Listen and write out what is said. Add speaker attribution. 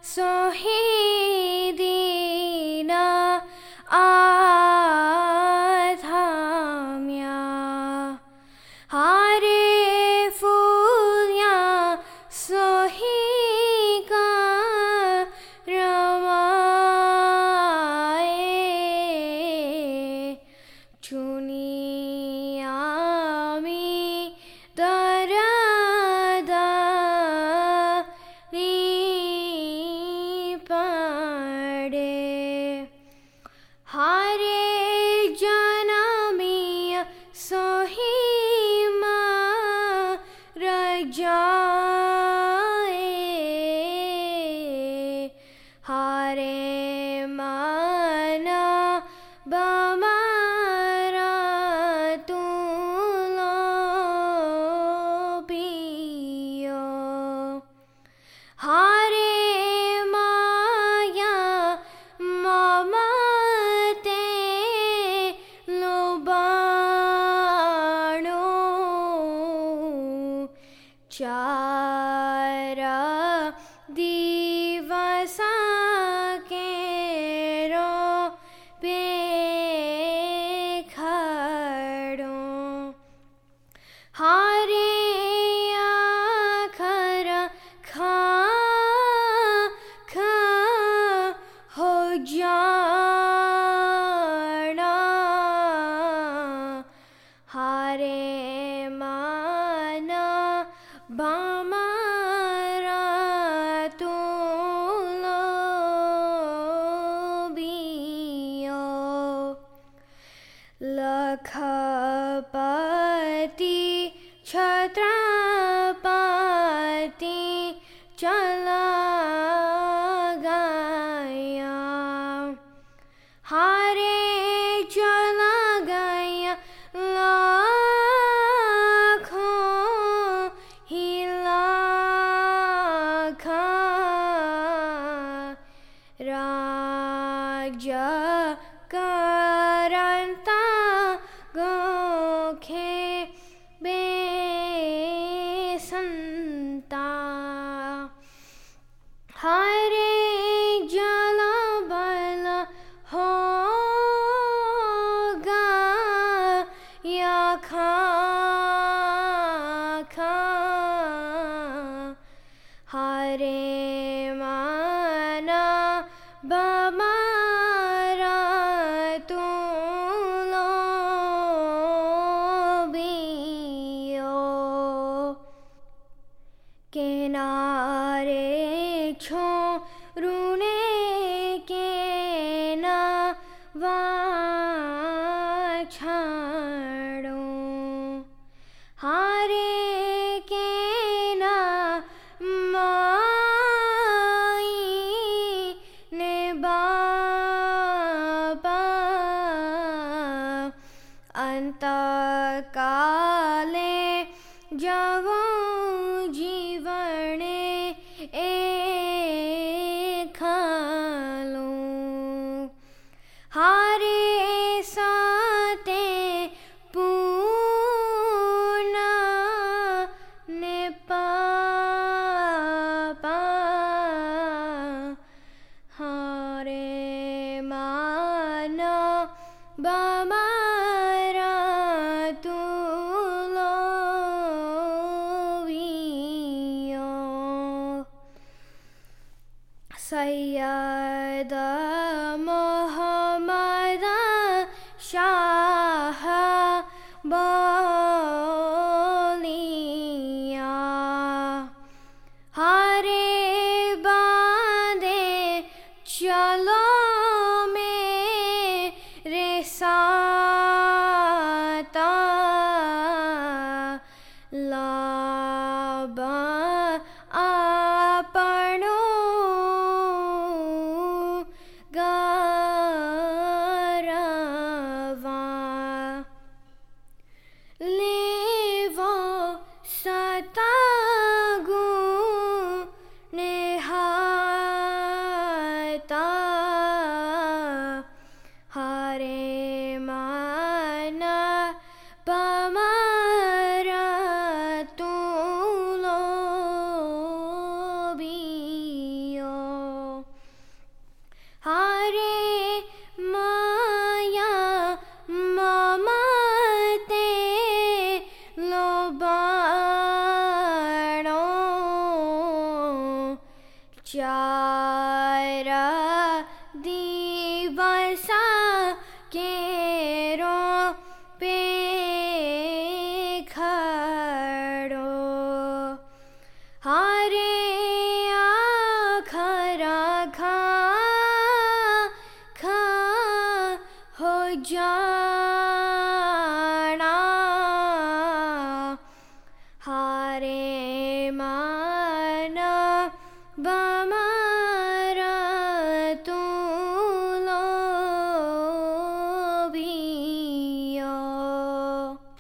Speaker 1: सोही दीना आधाम्या हारे फूल्या सोही का रमाए चुनियामी दरदा पड़े हारे जनमिय सोही रजाए हारे माना बमारा तुलो पियो हारे माया ममते लोबाणो चारा दिवसा केरो पेखड़ो हारे आखर खा खा हो जाना हारे माना बमारा तुलो बियो लखपति छत्रपति चला गया हारे चला गया लाखों ही लाखा राजा करंता गोखे बेसंता हरे जल बल होगा या खा खा हरे माना बमारा तुलो बियो किनारे छोरुने के ना वाछाड़ो हारे के ना माई ने बापा अंत काले जवो जीवने खालो हारे साते पूना ने पापा हारे माना बमारा तुलो बियो सैयद मोहम्मद शाह बोलिया हारे बांधे चलो मेरे साता लाबा आपनो गारवा लेवो सतागु नेहाता हारे माना पमारा तुलो चार दिवसा केरो पे खड़ो हारे आखरा खा खा हो जा